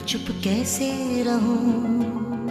चुप कैसे रहूं।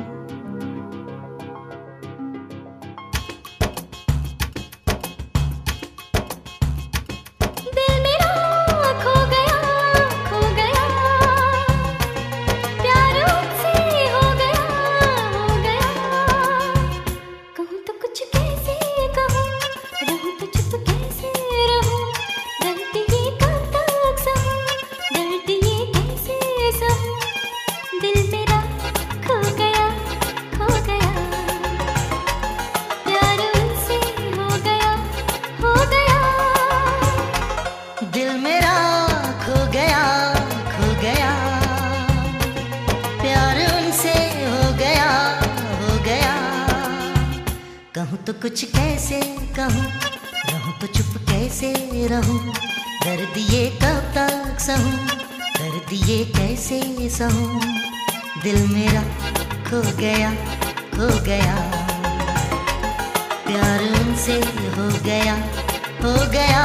कहूँ तो कुछ कैसे कहूँ, रहूँ तो चुप कैसे रहूँ। दर्द ये कब तक सहूँ, दर्द ये कैसे सहूँ। दिल मेरा खो गया खो गया, प्यार उनसे हो गया हो गया।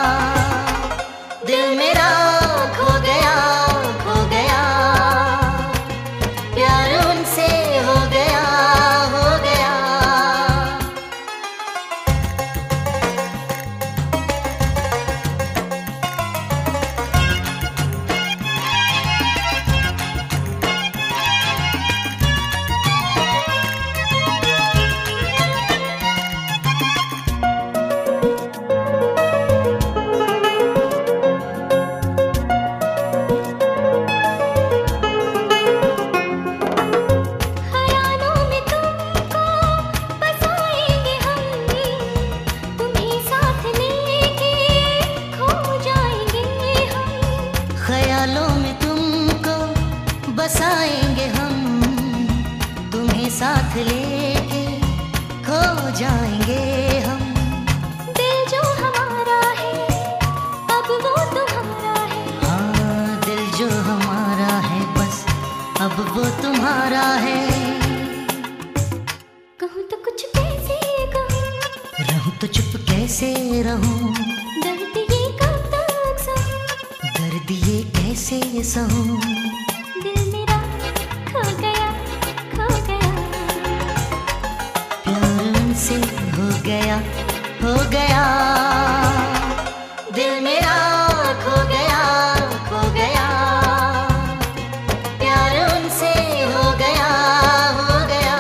दिल मेरा खो गया खो गया, प्यार उनसे हो गया हो गया। ख्यालों में तुमको बसाएंगे हम, तुम्हें साथ लेके खो जाएंगे हम। दिल जो हमारा है अब वो तुम्हारा है। हाँ दिल जो हमारा है बस अब वो तुम्हारा है। कहूँ तो कुछ कैसे कहूँ, रहूँ तो चुप कैसे रहूँ। दर्द ये कब तक सहूँ, दर्द ये कैसे सहूँ। दिल मेरा खो गया खो गया, प्यार उनसे हो गया हो गया। दिल मेरा खो गया खो गया, प्यार उनसे हो गया हो गया।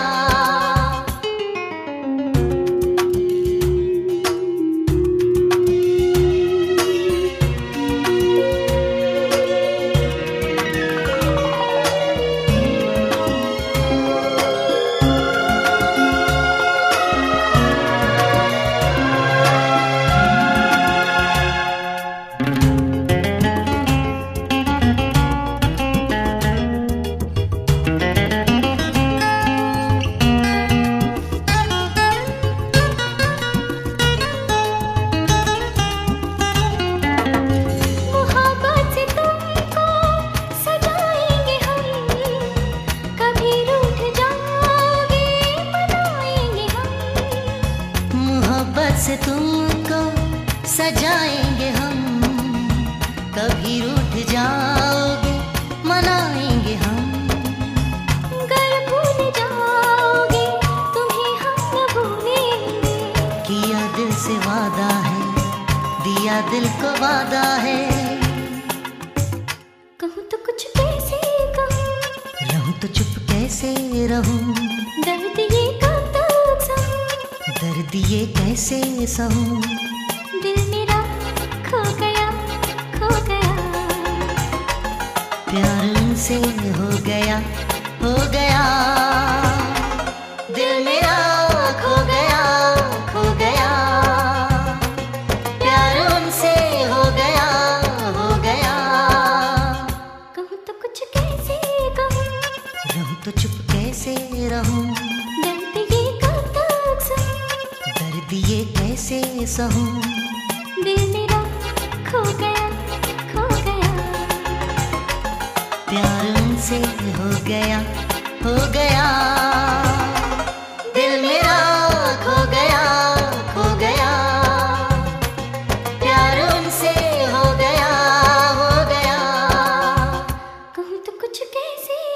से तुमको सजाएंगे हम, कभी रूठ जाओगे मनाएंगे हम। गर भूल जाओगे तुम्हें हम न भूलेंगे, किया दिल से वादा है दिया दिल को वादा है। कहूँ तो कुछ कैसे कहूँ, रहूँ तो चुप कैसे रहूँ। दर्द ये कब तक सहूँ, दर्द ये कैसे सहूँ। दिल मेरा खो गया खो गया, प्यार उनसे हो गया हो गया। दिल मेरा खो गया खो गया, प्यार उनसे हो गया हो गया। कहूँ तो कुछ कैसे कहूँ, रहूँ तो चुप कैसे रहूँ। दर्द ये कब तक सहूँ, दर्द ये कैसे सहूँ। दिल मेरा खो गया खो गया, प्यार उनसे हो गया हो गया। दिल मेरा खो गया खो गया, प्यार उनसे हो गया हो गया। कहूँ तो कुछ कैसे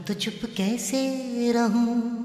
तो चुप कैसे रहूं।